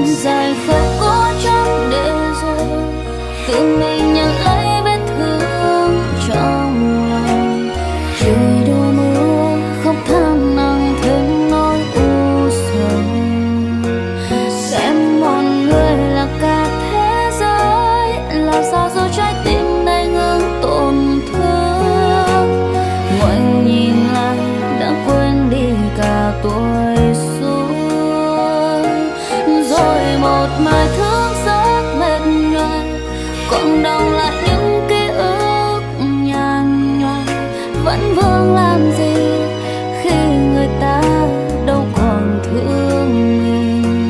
dài không có chắc để rồi tự mình